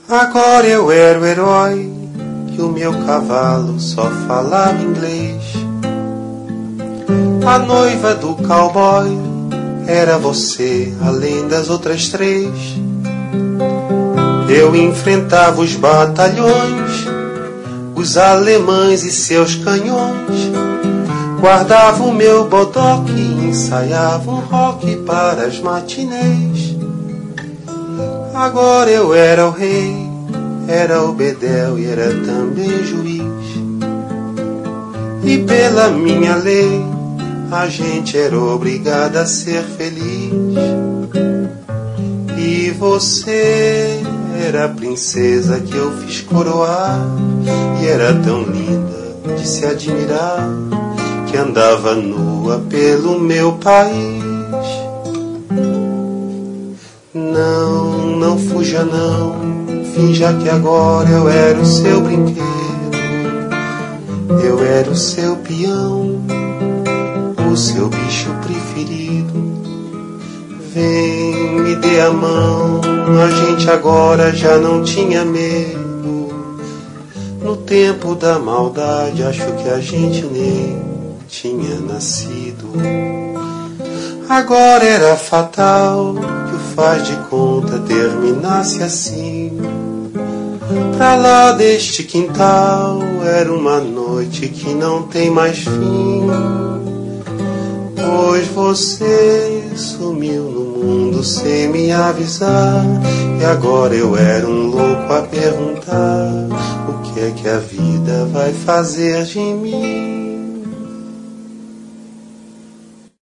Agora eu era o herói e o meu cavalo só falava inglês. A noiva do cowboy era você, além das outras três. Eu enfrentava os batalhões, os alemães e seus canhões. Guardava o meu bodoque e ensaiava um rock para as matinês. Agora eu era o rei, era o bedel e era também juiz. E pela minha lei, a gente era obrigada a ser feliz. E você era a princesa que eu fiz coroar, e era tão linda de se admirar, que andava nua pelo meu país. Não, não fuja não, finja que agora eu era o seu brinquedo. Eu era o seu peão, o seu bicho preferido. Vem, me dê a mão, a gente agora já não tinha medo. No tempo da maldade, acho que a gente nem tinha nascido. Agora era fatal que o faz de conta terminasse assim. Pra lá deste quintal era uma noite que não tem mais fim. Pois você sumiu no mundo sem me avisar, e agora eu era um louco a perguntar: o que é que a vida vai fazer de mim?